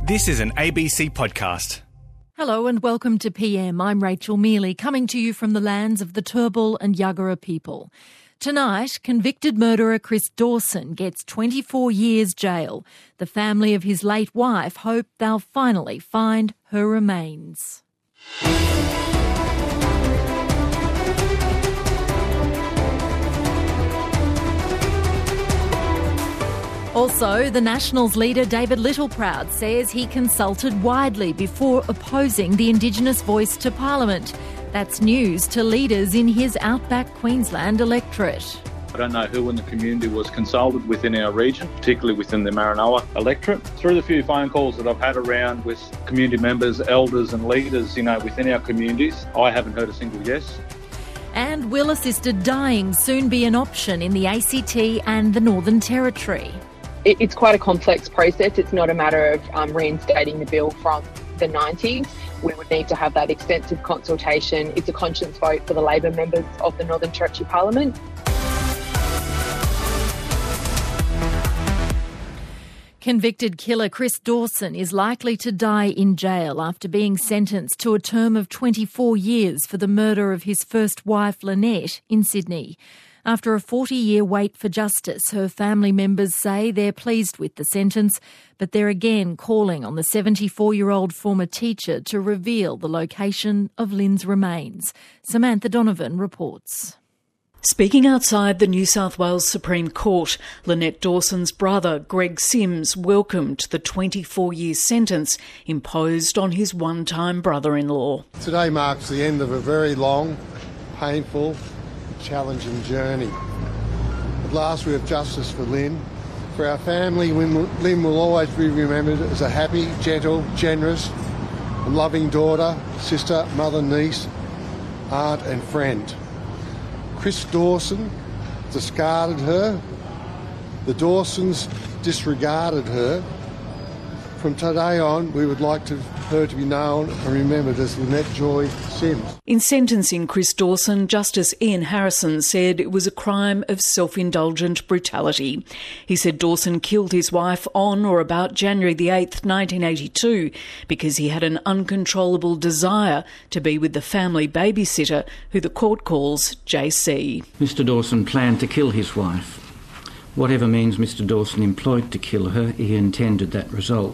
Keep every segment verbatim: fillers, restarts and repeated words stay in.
This is an A B C podcast. Hello and welcome to P M. I'm Rachel Mealy, coming to you from the lands of the Turrbal and Yuggera people. Tonight, convicted murderer Chris Dawson gets twenty-four years jail. The family of his late wife hope they'll finally find her remains. Also, the Nationals leader David Littleproud says he consulted widely before opposing the Indigenous voice to Parliament. That's news to leaders in his outback Queensland electorate. I don't know who in the community was consulted within our region, particularly within the Maranoa electorate. Through the few phone calls that I've had around with community members, elders and leaders, you know, within our communities, I haven't heard a single yes. And will assisted dying soon be an option in the A C T and the Northern Territory? It's quite a complex process. It's not a matter of um, reinstating the bill from the nineties. We would need to have that extensive consultation. It's a conscience vote for the Labor members of the Northern Territory Parliament. Convicted killer Chris Dawson is likely to die in jail after being sentenced to a term of twenty-four years for the murder of his first wife, Lynette, in Sydney. After a forty-year wait for justice, her family members say they're pleased with the sentence, but they're again calling on the seventy-four-year-old former teacher to reveal the location of Lynn's remains. Samantha Donovan reports. Speaking outside the New South Wales Supreme Court, Lynette Dawson's brother, Greg Sims, welcomed the twenty-four-year sentence imposed on his one-time brother-in-law. Today marks the end of a very long, painful, challenging journey. At last we have justice for Lynn. For our family, Lynn will always be remembered as a happy, gentle, generous and loving daughter, sister, mother, niece, aunt and friend. Chris Dawson discarded her. The Dawsons disregarded her. From today on, we would like to, her to be known and remembered as Lynette Joy Sims. In sentencing Chris Dawson, Justice Ian Harrison said it was a crime of self-indulgent brutality. He said Dawson killed his wife on or about January the eighth, nineteen eighty-two, because he had an uncontrollable desire to be with the family babysitter, who the court calls J C. Mister Dawson planned to kill his wife. Whatever means Mister Dawson employed to kill her, he intended that result.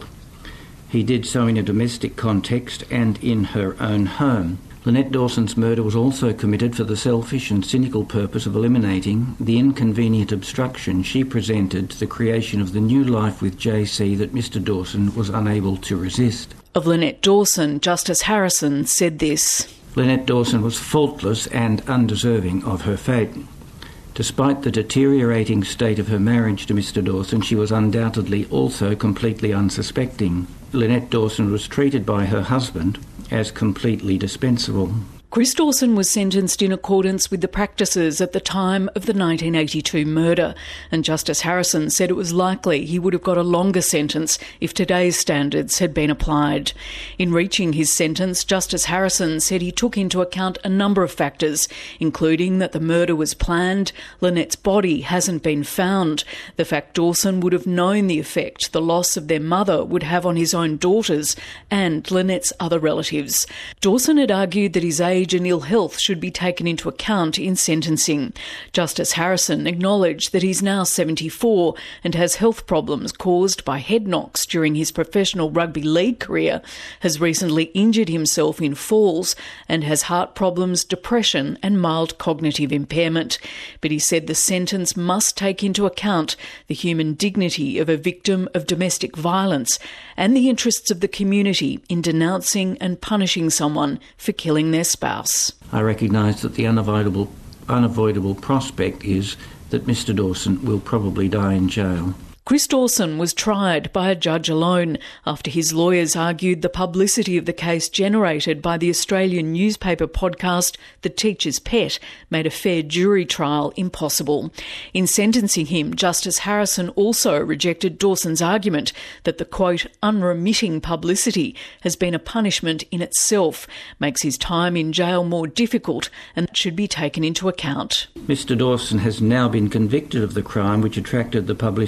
He did so in a domestic context and in her own home. Lynette Dawson's murder was also committed for the selfish and cynical purpose of eliminating the inconvenient obstruction she presented to the creation of the new life with J C that Mister Dawson was unable to resist. Of Lynette Dawson, Justice Harrison said this. Lynette Dawson was faultless and undeserving of her fate. Despite the deteriorating state of her marriage to Mister Dawson, she was undoubtedly also completely unsuspecting. Lynette Dawson was treated by her husband as completely dispensable. Chris Dawson was sentenced in accordance with the practices at the time of the nineteen eighty-two murder, and Justice Harrison said it was likely he would have got a longer sentence if today's standards had been applied. In reaching his sentence, Justice Harrison said he took into account a number of factors, including that the murder was planned, Lynette's body hasn't been found, the fact Dawson would have known the effect the loss of their mother would have on his own daughters and Lynette's other relatives. Dawson had argued that his age and ill health should be taken into account in sentencing. Justice Harrison acknowledged that he's now seventy-four and has health problems caused by head knocks during his professional rugby league career, has recently injured himself in falls and has heart problems, depression and mild cognitive impairment. But he said the sentence must take into account the human dignity of a victim of domestic violence and the interests of the community in denouncing and punishing someone for killing their spouse. I recognise that the unavoidable, unavoidable prospect is that Mister Dawson will probably die in jail. Chris Dawson was tried by a judge alone after his lawyers argued the publicity of the case generated by the Australian newspaper podcast The Teacher's Pet made a fair jury trial impossible. In sentencing him, Justice Harrison also rejected Dawson's argument that the, quote, unremitting publicity has been a punishment in itself, makes his time in jail more difficult and should be taken into account. Mister Dawson has now been convicted of the crime which attracted the publicity and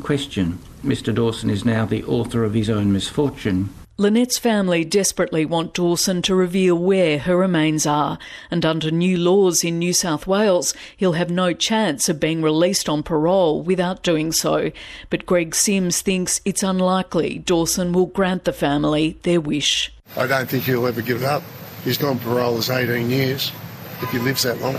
question. Mister Dawson is now the author of his own misfortune. Lynette's family desperately want Dawson to reveal where her remains are, and under new laws in New South Wales, he'll have no chance of being released on parole without doing so. But Greg Sims thinks it's unlikely Dawson will grant the family their wish. I don't think he'll ever give it up. His non-parole is eighteen years, if he lives that long.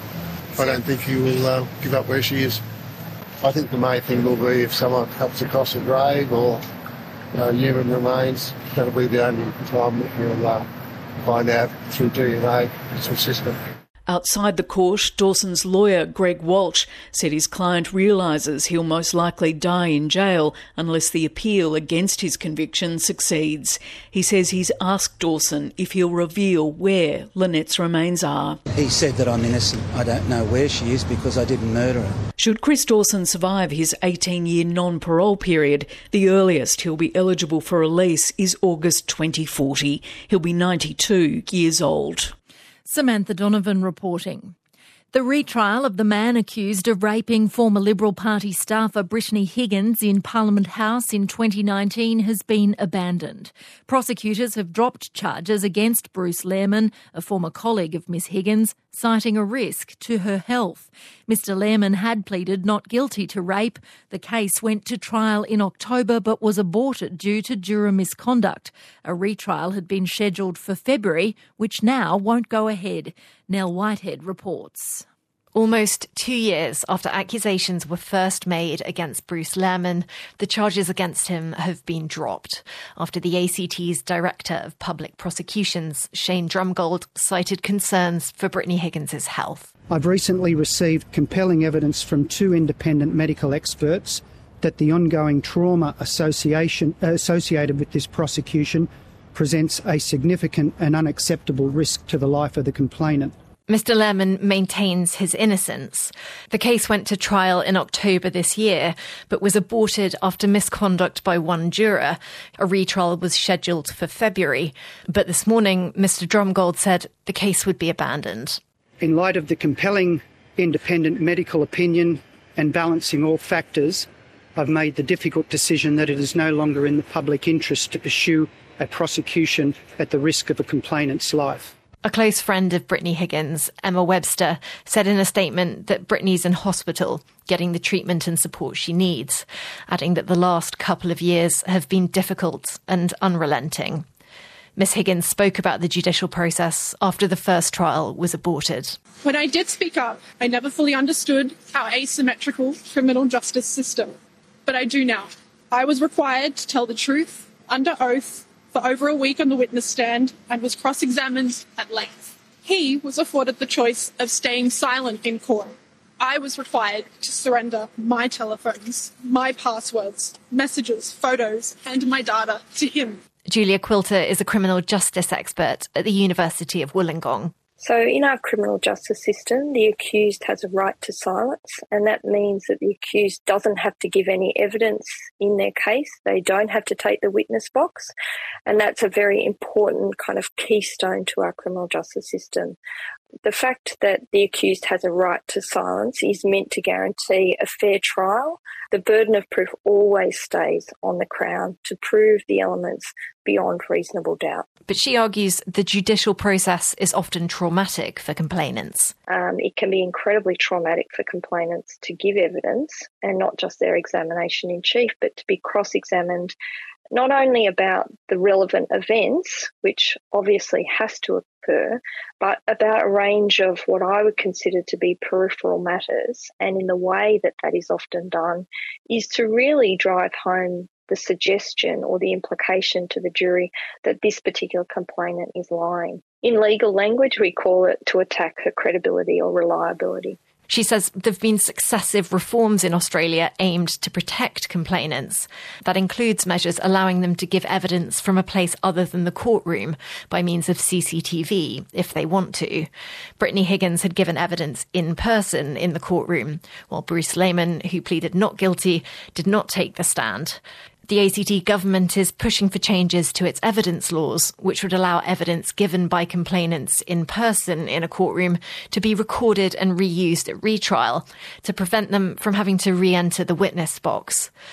I don't think he will uh, give up where she is. I think the main thing will be if someone comes across a grave or uh, human remains, that'll be the only time that we'll uh, find out through D N A assessment. Outside the court, Dawson's lawyer, Greg Walsh, said his client realises he'll most likely die in jail unless the appeal against his conviction succeeds. He says he's asked Dawson if he'll reveal where Lynette's remains are. He said that I'm innocent. I don't know where she is because I didn't murder her. Should Chris Dawson survive his eighteen-year non-parole period, the earliest he'll be eligible for release is August twenty forty. He'll be ninety-two years old. Samantha Donovan reporting. The retrial of the man accused of raping former Liberal Party staffer Brittany Higgins in Parliament House in twenty nineteen has been abandoned. Prosecutors have dropped charges against Bruce Lehrmann, a former colleague of Miss Higgins, citing a risk to her health. Mister Lehrmann had pleaded not guilty to rape. The case went to trial in October but was aborted due to juror misconduct. A retrial had been scheduled for February, which now won't go ahead. Nell Whitehead reports. Almost two years after accusations were first made against Bruce Lehrmann, the charges against him have been dropped after the A C T's Director of Public Prosecutions, Shane Drumgold, cited concerns for Brittany Higgins' health. I've recently received compelling evidence from two independent medical experts that the ongoing trauma association, associated with this prosecution presents a significant and unacceptable risk to the life of the complainant. Mister Lehrmann maintains his innocence. The case went to trial in October this year, but was aborted after misconduct by one juror. A retrial was scheduled for February. But this morning, Mister Drumgold said the case would be abandoned. In light of the compelling independent medical opinion and balancing all factors, I've made the difficult decision that it is no longer in the public interest to pursue a prosecution at the risk of a complainant's life. A close friend of Brittany Higgins, Emma Webster, said in a statement that Brittany's in hospital, getting the treatment and support she needs, adding that the last couple of years have been difficult and unrelenting. Miss Higgins spoke about the judicial process after the first trial was aborted. When I did speak up, I never fully understood our asymmetrical criminal justice system. But I do now. I was required to tell the truth under oath for over a week on the witness stand and was cross-examined at length. He was afforded the choice of staying silent in court. I was required to surrender my telephones, my passwords, messages, photos, and my data to him. Julia Quilter is a criminal justice expert at the University of Wollongong. So in our criminal justice system, the accused has a right to silence, and that means that the accused doesn't have to give any evidence in their case. They don't have to take the witness box, and that's a very important kind of keystone to our criminal justice system. The fact that the accused has a right to silence is meant to guarantee a fair trial. The burden of proof always stays on the Crown to prove the elements beyond reasonable doubt. But she argues the judicial process is often traumatic for complainants. Um, it can be incredibly traumatic for complainants to give evidence, and not just their examination in chief, but to be cross-examined not only about the relevant events, which obviously has to occur, but about a range of what I would consider to be peripheral matters. And in the way that that is often done is to really drive home the suggestion or the implication to the jury that this particular complainant is lying. In legal language, we call it to attack her credibility or reliability. She says there have been successive reforms in Australia aimed to protect complainants. That includes measures allowing them to give evidence from a place other than the courtroom by means of C C T V, if they want to. Brittany Higgins had given evidence in person in the courtroom, while Bruce Lehrmann, who pleaded not guilty, did not take the stand. The A C T government is pushing for changes to its evidence laws, which would allow evidence given by complainants in person in a courtroom to be recorded and reused at retrial to prevent them from having to re-enter the witness box.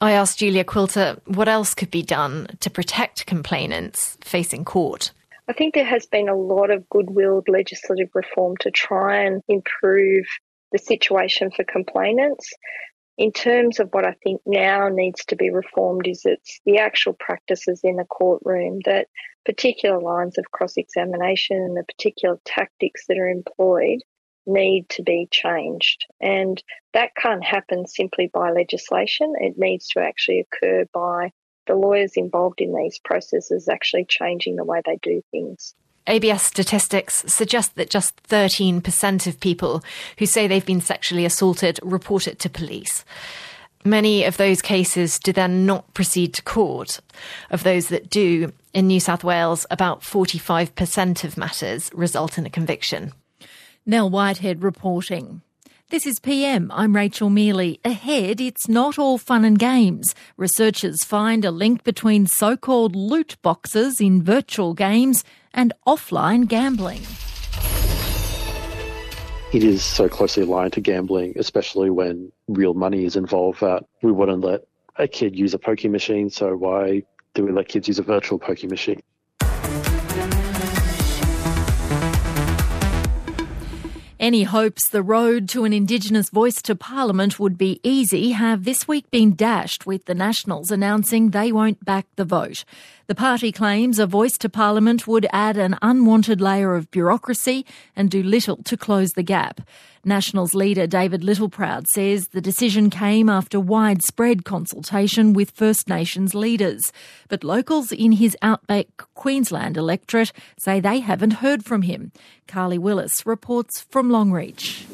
I asked Julia Quilter what else could be done to protect complainants facing court. I think there has been a lot of goodwill legislative reform to try and improve the situation for complainants. In terms of what I think now needs to be reformed is it's the actual practices in the courtroom, that particular lines of cross-examination and the particular tactics that are employed need to be changed. And that can't happen simply by legislation. It needs to actually occur by the lawyers involved in these processes actually changing the way they do things. A B S statistics suggest that just thirteen percent of people who say they've been sexually assaulted report it to police. Many of those cases do then not proceed to court. Of those that do, in New South Wales, about forty-five percent of matters result in a conviction. Nell Whitehead reporting. This is P M. I'm Rachel Mealy. Ahead, it's not all fun and games. Researchers find a link between so-called loot boxes in virtual games and offline gambling. It is so closely aligned to gambling, especially when real money is involved. Uh, we wouldn't let a kid use a pokie machine, so why do we let kids use a virtual pokie machine? Any hopes the road to an Indigenous voice to Parliament would be easy have this week been dashed, with the Nationals announcing they won't back the vote. The party claims a voice to Parliament would add an unwanted layer of bureaucracy and do little to close the gap. Nationals leader David Littleproud says the decision came after widespread consultation with First Nations leaders. But locals in his outback Queensland electorate say they haven't heard from him. Carly Willis reports from Longreach.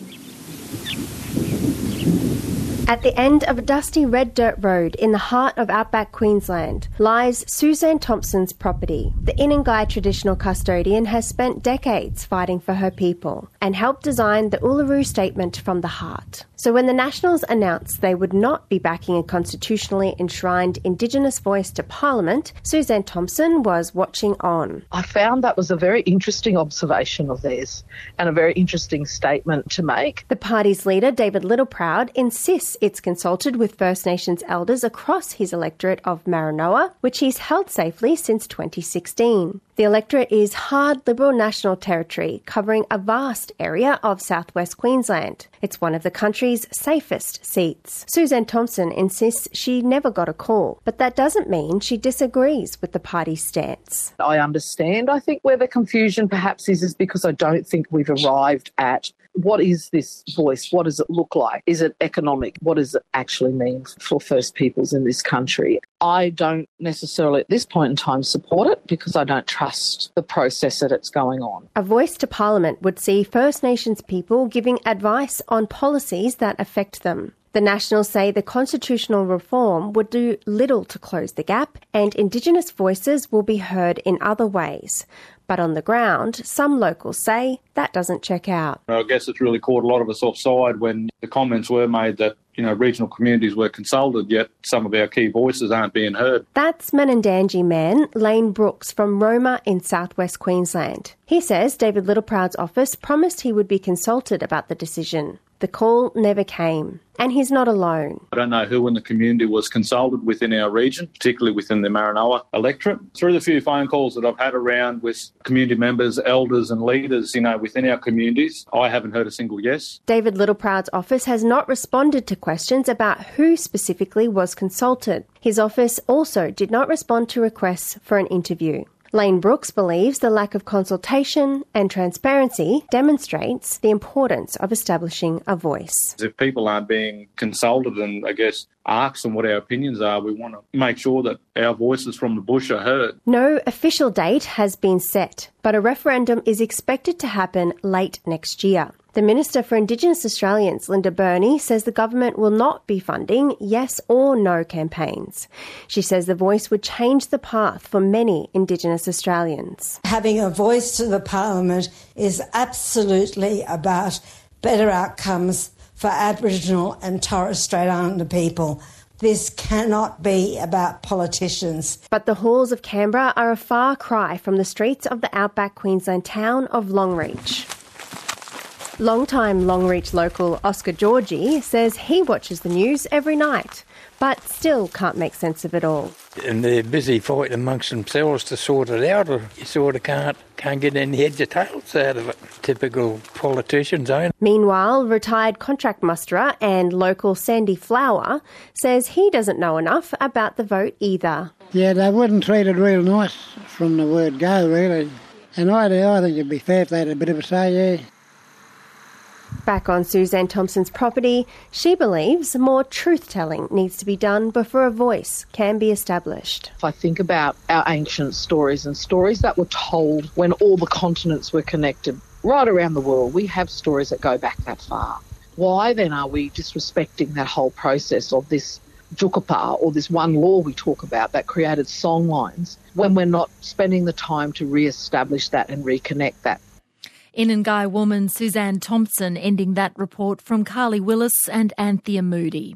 At the end of a dusty red dirt road in the heart of outback Queensland lies Suzanne Thompson's property. The Inangai traditional custodian has spent decades fighting for her people and helped design the Uluru Statement from the Heart. So when the Nationals announced they would not be backing a constitutionally enshrined Indigenous voice to Parliament, Suzanne Thompson was watching on. I found that was a very interesting observation of theirs and a very interesting statement to make. The party's leader, David Littleproud, insists it's consulted with First Nations elders across his electorate of Maranoa, which he's held safely since twenty sixteen. The electorate is hard Liberal National Territory, covering a vast area of southwest Queensland. It's one of the country's safest seats. Suzanne Thompson insists she never got a call, but that doesn't mean she disagrees with the party's stance. I understand. I think where the confusion perhaps is, is because I don't think we've arrived at what is this voice? What does it look like? Is it economic? What does it actually mean for First Peoples in this country? I don't necessarily at this point in time support it because I don't trust the process that it's going on. A voice to Parliament would see First Nations people giving advice on policies that affect them. The Nationals say the constitutional reform would do little to close the gap, and Indigenous voices will be heard in other ways. But on the ground, some locals say that doesn't check out. I guess it's really caught a lot of us offside when the comments were made that, you know, regional communities were consulted, yet some of our key voices aren't being heard. That's Manandangi man Lane Brooks from Roma in southwest Queensland. He says David Littleproud's office promised he would be consulted about the decision. The call never came, and he's not alone. I don't know who in the community was consulted within our region, particularly within the Maranoa electorate. Through the few phone calls that I've had around with community members, elders and leaders, you know, within our communities, I haven't heard a single yes. David Littleproud's office has not responded to questions about who specifically was consulted. His office also did not respond to requests for an interview. Lane Brooks believes the lack of consultation and transparency demonstrates the importance of establishing a voice. If people aren't being consulted and, I guess, asked on what our opinions are, we want to make sure that our voices from the bush are heard. No official date has been set, but a referendum is expected to happen late next year. The Minister for Indigenous Australians, Linda Burney, says the government will not be funding yes or no campaigns. She says the voice would change the path for many Indigenous Australians. Having a voice to the Parliament is absolutely about better outcomes for Aboriginal and Torres Strait Islander people. This cannot be about politicians. But the halls of Canberra are a far cry from the streets of the outback Queensland town of Longreach. Longtime Longreach local Oscar Georgie says he watches the news every night, but still can't make sense of it all. And they're busy fighting amongst themselves to sort it out, or you sort of can't can't get any heads or tails out of it. Typical politicians, eh? Meanwhile, retired contract musterer and local Sandy Flower says he doesn't know enough about the vote either. Yeah, they wouldn't treat it real nice from the word go, really. And I, I think it'd be fair if they had a bit of a say, yeah. Back on Suzanne Thompson's property, she believes more truth-telling needs to be done before a voice can be established. If I think about our ancient stories and stories that were told when all the continents were connected right around the world, we have stories that go back that far. Why then are we disrespecting that whole process of this Jukapa or this one law we talk about that created songlines when we're not spending the time to re-establish that and reconnect that? Inangai woman Suzanne Thompson ending that report from Carly Willis and Anthea Moody.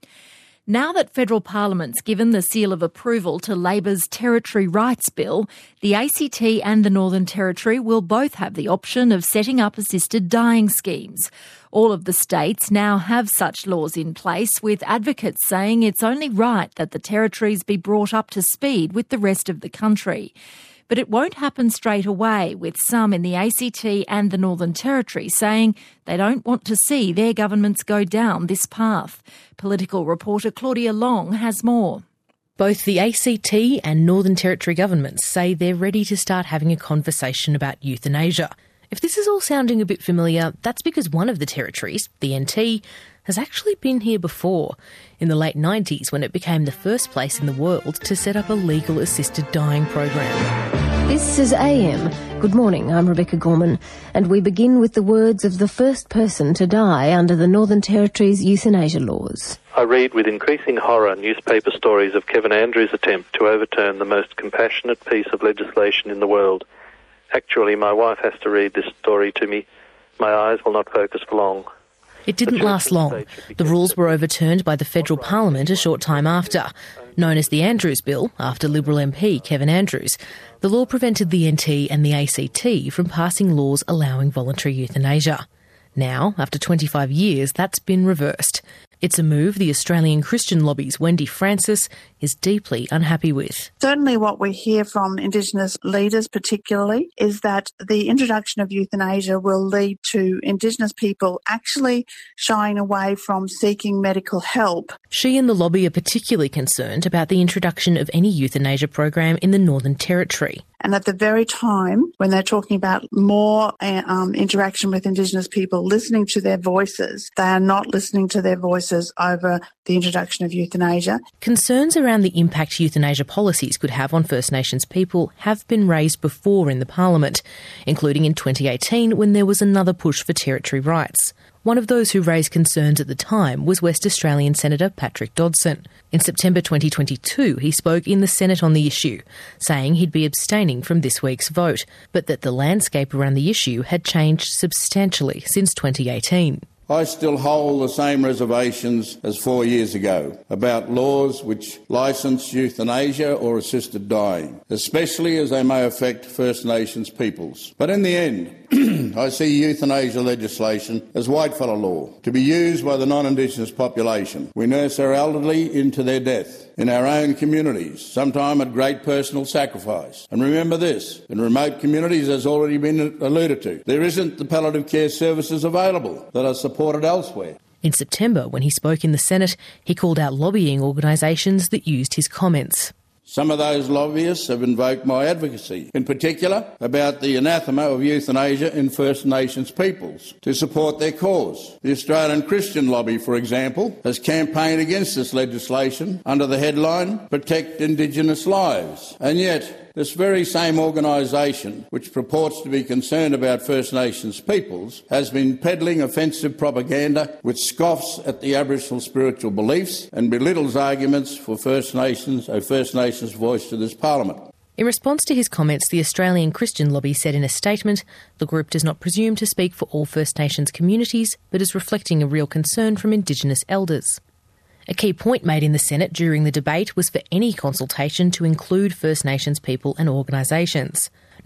Now that federal Parliament's given the seal of approval to Labor's Territory Rights Bill, the A C T and the Northern Territory will both have the option of setting up assisted dying schemes. All of the states now have such laws in place, with advocates saying it's only right that the territories be brought up to speed with the rest of the country. But it won't happen straight away, with some in the A C T and the Northern Territory saying they don't want to see their governments go down this path. Political reporter Claudia Long has more. Both the A C T and Northern Territory governments say they're ready to start having a conversation about euthanasia. If this is all sounding a bit familiar, that's because one of the territories, the N T, has actually been here before, in the late nineties when it became the first place in the world to set up a legal assisted dying program. This is A M. Good morning, I'm Rebecca Gorman, and we begin with the words of the first person to die under the Northern Territory's euthanasia laws. I read with increasing horror newspaper stories of Kevin Andrews' attempt to overturn the most compassionate piece of legislation in the world. Actually, my wife has to read this story to me. My eyes will not focus for long. It didn't last long. The rules were overturned by the federal parliament a short time after. Known as the Andrews Bill, after Liberal M P Kevin Andrews, the law prevented the N T and the A C T from passing laws allowing voluntary euthanasia. Now, after twenty-five years, that's been reversed. It's a move the Australian Christian lobby's Wendy Francis is deeply unhappy with. Certainly what we hear from Indigenous leaders particularly is that the introduction of euthanasia will lead to Indigenous people actually shying away from seeking medical help. She and the lobby are particularly concerned about the introduction of any euthanasia program in the Northern Territory. And at the very time when they're talking about more um, interaction with Indigenous people, listening to their voices, they are not listening to their voices over the introduction of euthanasia. Concerns around the impact euthanasia policies could have on First Nations people have been raised before in the Parliament, including in twenty eighteen when there was another push for territory rights. One of those who raised concerns at the time was West Australian Senator Patrick Dodson. In September twenty twenty-two, he spoke in the Senate on the issue, saying he'd be abstaining from this week's vote, but that the landscape around the issue had changed substantially since twenty eighteen. I still hold the same reservations as four years ago about laws which licence euthanasia or assisted dying, especially as they may affect First Nations peoples. But in the end, I see euthanasia legislation as whitefellow law, to be used by the non-Indigenous population. We nurse our elderly into their death in our own communities, sometimes at great personal sacrifice. And remember this, in remote communities, as already been alluded to, there isn't the palliative care services available that are supported elsewhere. In September, when he spoke in the Senate, he called out lobbying organisations that used his comments. Some of those lobbyists have invoked my advocacy, in particular about the anathema of euthanasia in First Nations peoples, to support their cause. The Australian Christian Lobby, for example, has campaigned against this legislation under the headline, Protect Indigenous Lives. And yet, this very same organisation, which purports to be concerned about First Nations peoples, has been peddling offensive propaganda which scoffs at the Aboriginal spiritual beliefs and belittles arguments for First Nations or First Nations voice to this Parliament. In response to his comments, the Australian Christian Lobby said in a statement, the group does not presume to speak for all First Nations communities, but is reflecting a real concern from Indigenous elders. A key point made in the Senate during the debate was for any consultation to include First Nations people and organisations.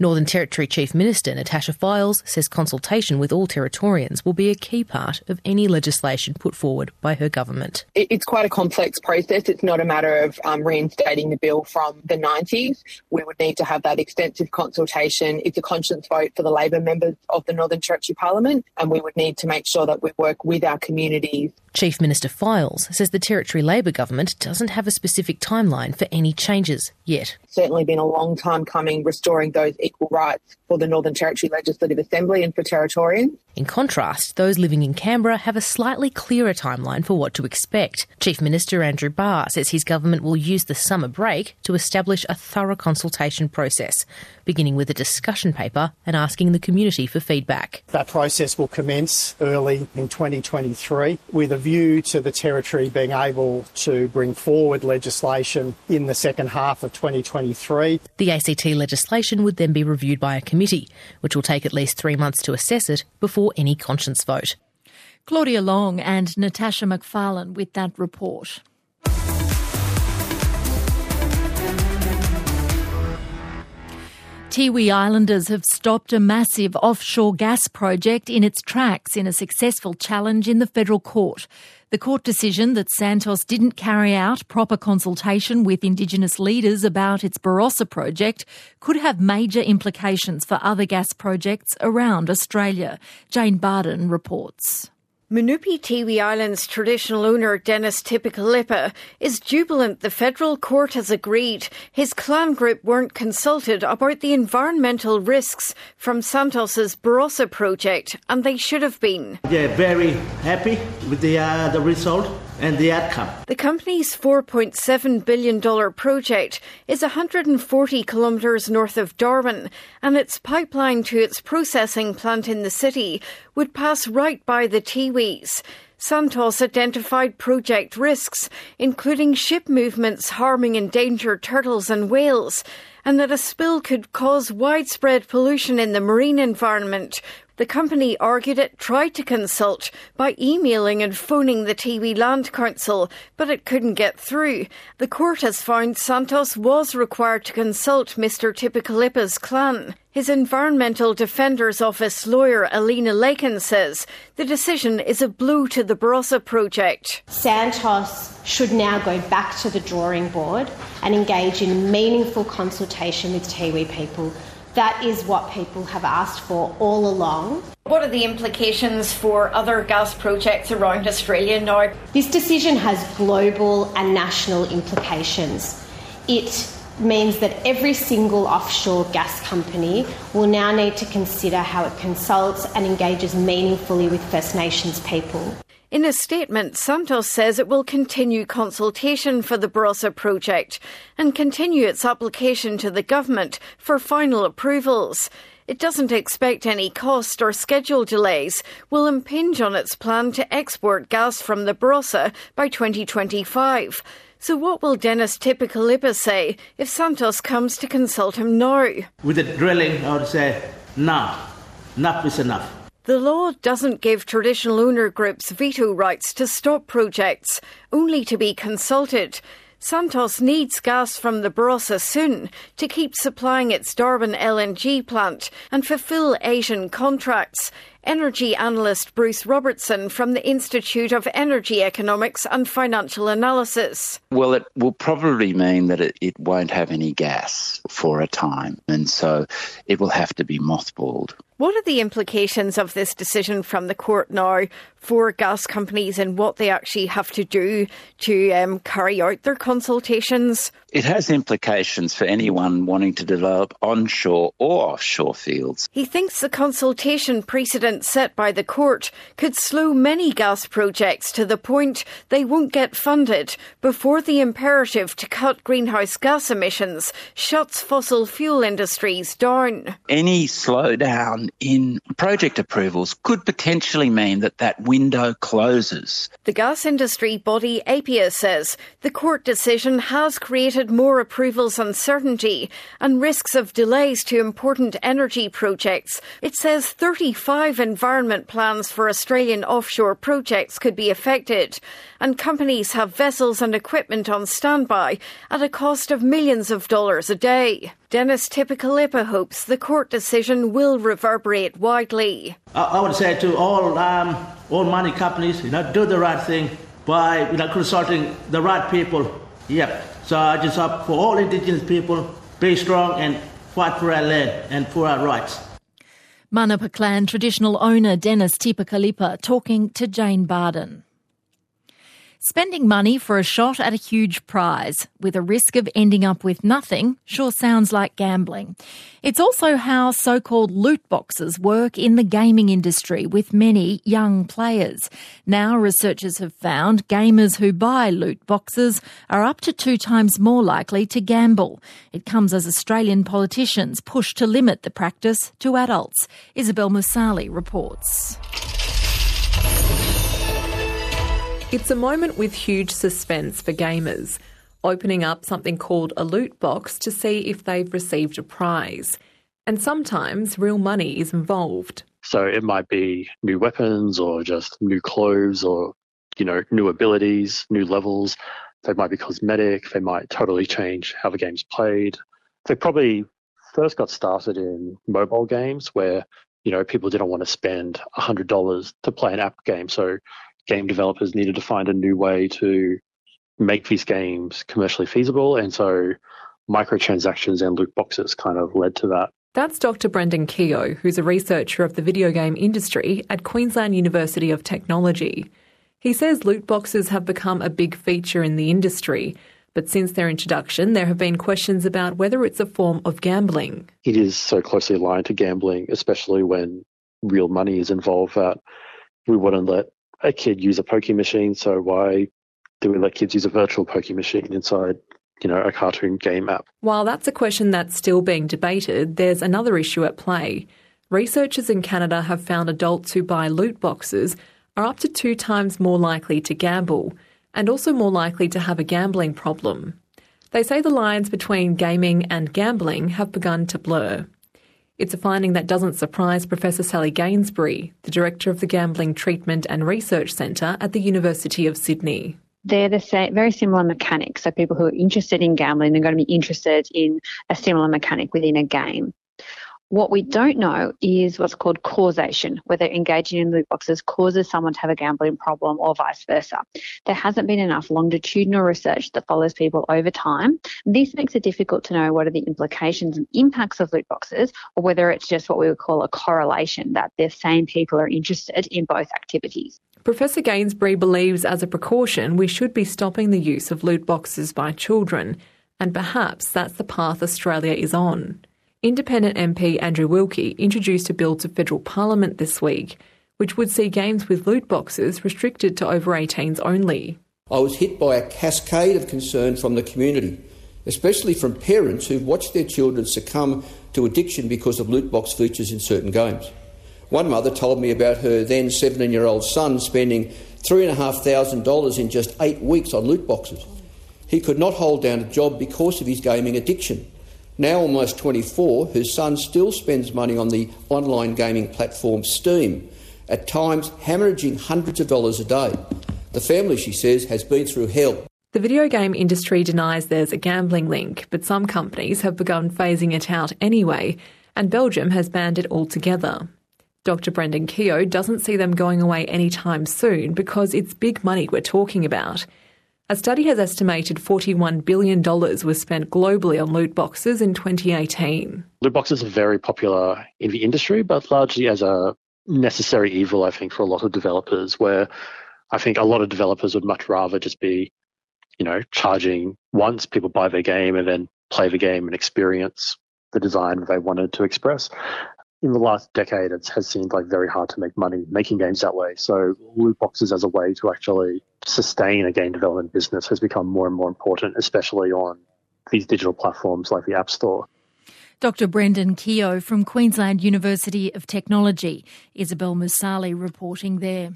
Northern Territory Chief Minister Natasha Fyles says consultation with all Territorians will be a key part of any legislation put forward by her government. It's quite a complex process. It's not a matter of um, reinstating the bill from the nineties. We would need to have that extensive consultation. It's a conscience vote for the Labor members of the Northern Territory Parliament, and we would need to make sure that we work with our communities. Chief Minister Fyles says the Territory Labor government doesn't have a specific timeline for any changes yet. Certainly been a long time coming, restoring those equal rights for the Northern Territory Legislative Assembly and for Territorians. In contrast, those living in Canberra have a slightly clearer timeline for what to expect. Chief Minister Andrew Barr says his government will use the summer break to establish a thorough consultation process, beginning with a discussion paper and asking the community for feedback. That process will commence early in twenty twenty-three with a view to the Territory being able to bring forward legislation in the second half of twenty twenty-three. The A C T legislation would then be reviewed by a committee, which will take at least three months to assess it before any conscience vote. Claudia Long and Natasha McFarlane with that report. Tiwi Islanders have stopped a massive offshore gas project in its tracks in a successful challenge in the federal court. The court decision that Santos didn't carry out proper consultation with Indigenous leaders about its Barossa project could have major implications for other gas projects around Australia. Jane Barden reports. Manupi Tiwi Islands traditional owner Dennis Tipikalipa is jubilant the federal court has agreed his clan group weren't consulted about the environmental risks from Santos's Barossa project, and they should have been. They're very happy with the uh, the result and the outcome. The company's four point seven billion dollars project is one hundred forty kilometres north of Darwin, and its pipeline to its processing plant in the city would pass right by the Tiwis. Santos identified project risks, including ship movements harming endangered turtles and whales, and that a spill could cause widespread pollution in the marine environment. The company argued it tried to consult by emailing and phoning the Tiwi Land Council, but it couldn't get through. The court has found Santos was required to consult Mister Tipikalipa's clan. His Environmental Defenders Office lawyer Alina Lakin says the decision is a blow to the Barossa project. Santos should now go back to the drawing board and engage in meaningful consultation with Tiwi people. That is what people have asked for all along. What are the implications for other gas projects around Australia now? This decision has global and national implications. It means that every single offshore gas company will now need to consider how it consults and engages meaningfully with First Nations people. In a statement, Santos says it will continue consultation for the Barossa project and continue its application to the government for final approvals. It doesn't expect any cost or schedule delays will impinge on its plan to export gas from the Barossa by twenty twenty-five. So what will Dennis Tipikalipa say if Santos comes to consult him now? With the drilling, I would say, no, enough is enough. The law doesn't give traditional owner groups veto rights to stop projects, only to be consulted. Santos needs gas from the Barossa soon to keep supplying its Darwin L N G plant and fulfil Asian contracts. Energy analyst Bruce Robertson from the Institute of Energy Economics and Financial Analysis. Well, it will probably mean that it, it won't have any gas for a time, and so it will have to be mothballed. What are the implications of this decision from the court now for gas companies and what they actually have to do to um, carry out their consultations? It has implications for anyone wanting to develop onshore or offshore fields. He thinks the consultation precedent set by the court could slow many gas projects to the point they won't get funded before the imperative to cut greenhouse gas emissions shuts fossil fuel industries down. Any slowdown in project approvals could potentially mean that that window closes. The gas industry body APPEA says the court decision has created more approvals uncertainty and risks of delays to important energy projects. It says thirty-five environment plans for Australian offshore projects could be affected, and companies have vessels and equipment on standby at a cost of millions of dollars a day. Dennis Tipikalipa hopes the court decision will reverberate widely. I would say to all um, all mining companies, you know, do the right thing by you know consulting the right people. Yep. So I just hope for all Indigenous people, be strong and fight for our land and for our rights. Manapa Clan traditional owner Dennis Tipikalipa talking to Jane Barden. Spending money for a shot at a huge prize with a risk of ending up with nothing sure sounds like gambling. It's also how so-called loot boxes work in the gaming industry with many young players. Now researchers have found gamers who buy loot boxes are up to two times more likely to gamble. It comes as Australian politicians push to limit the practice to adults. Isabel Musali reports. It's a moment with huge suspense for gamers, opening up something called a loot box to see if they've received a prize. And sometimes real money is involved. So it might be new weapons or just new clothes or, you know, new abilities, new levels. They might be cosmetic. They might totally change how the game's played. They probably first got started in mobile games where, you know, people didn't want to spend one hundred dollars to play an app game. So game developers needed to find a new way to make these games commercially feasible, and so microtransactions and loot boxes kind of led to that. That's Doctor Brendan Keogh, who's a researcher of the video game industry at Queensland University of Technology. He says loot boxes have become a big feature in the industry, but since their introduction, there have been questions about whether it's a form of gambling. It is so closely aligned to gambling, especially when real money is involved, that we wouldn't let a kid use a pokie machine, so why do we let kids use a virtual pokie machine inside, you know, a cartoon game app? While that's a question that's still being debated, there's another issue at play. Researchers in Canada have found adults who buy loot boxes are up to two times more likely to gamble and also more likely to have a gambling problem. They say the lines between gaming and gambling have begun to blur. It's a finding that doesn't surprise Professor Sally Gainsbury, the director of the Gambling Treatment and Research Centre at the University of Sydney. They're the same, very similar mechanics. So people who are interested in gambling, they're going to be interested in a similar mechanic within a game. What we don't know is what's called causation, whether engaging in loot boxes causes someone to have a gambling problem or vice versa. There hasn't been enough longitudinal research that follows people over time. This makes it difficult to know what are the implications and impacts of loot boxes, or whether it's just what we would call a correlation, that the same people are interested in both activities. Professor Gainsbury believes as a precaution we should be stopping the use of loot boxes by children, and perhaps that's the path Australia is on. Independent M P Andrew Wilkie introduced a bill to federal parliament this week, which would see games with loot boxes restricted to over eighteens only. I was hit by a cascade of concern from the community, especially from parents who've watched their children succumb to addiction because of loot box features in certain games. One mother told me about her then seventeen-year-old son spending three thousand five hundred dollars in just eight weeks on loot boxes. He could not hold down a job because of his gaming addiction. Now almost twenty-four, his son still spends money on the online gaming platform Steam, at times hemorrhaging hundreds of dollars a day. The family, she says, has been through hell. The video game industry denies there's a gambling link, but some companies have begun phasing it out anyway, and Belgium has banned it altogether. Doctor Brendan Keogh doesn't see them going away anytime soon because it's big money we're talking about. A study has estimated forty-one billion dollars was spent globally on loot boxes in twenty eighteen. Loot boxes are very popular in the industry, but largely as a necessary evil, I think, for a lot of developers, where I think a lot of developers would much rather just be, you know, charging once people buy their game and then play the game and experience the design they wanted to express. In the last decade, it has seemed like very hard to make money making games that way. So loot boxes as a way to actually sustain a game development business has become more and more important, especially on these digital platforms like the App Store. Doctor Brendan Keogh from Queensland University of Technology. Isabel Musali reporting there.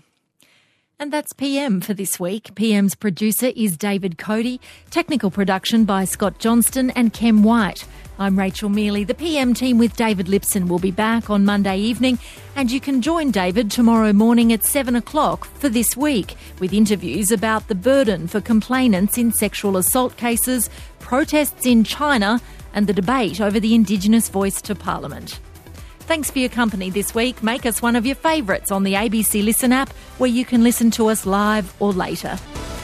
And that's P M for this week. P M's producer is David Cody. Technical production by Scott Johnston and Kem White. I'm Rachel Mealy. The P M team with David Lipson will be back on Monday evening, and you can join David tomorrow morning at seven o'clock for This Week, with interviews about the burden for complainants in sexual assault cases, protests in China, and the debate over the Indigenous voice to Parliament. Thanks for your company this week. Make us one of your favourites on the A B C Listen app, where you can listen to us live or later.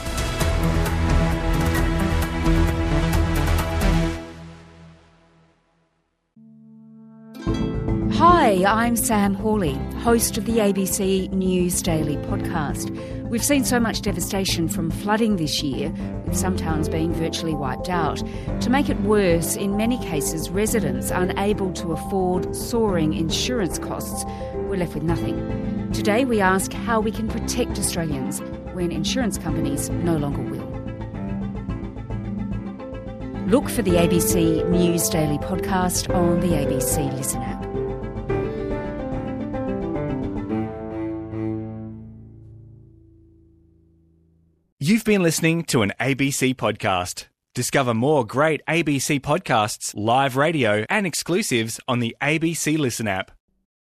Hi, I'm Sam Hawley, host of the A B C News Daily podcast. We've seen so much devastation from flooding this year, with some towns being virtually wiped out. To make it worse, in many cases, residents unable to afford soaring insurance costs were left with nothing. Today we ask how we can protect Australians when insurance companies no longer will. Look for the A B C News Daily podcast on the A B C Listen app. You've been listening to an A B C podcast. Discover more great A B C podcasts, live radio and exclusives on the A B C Listen app.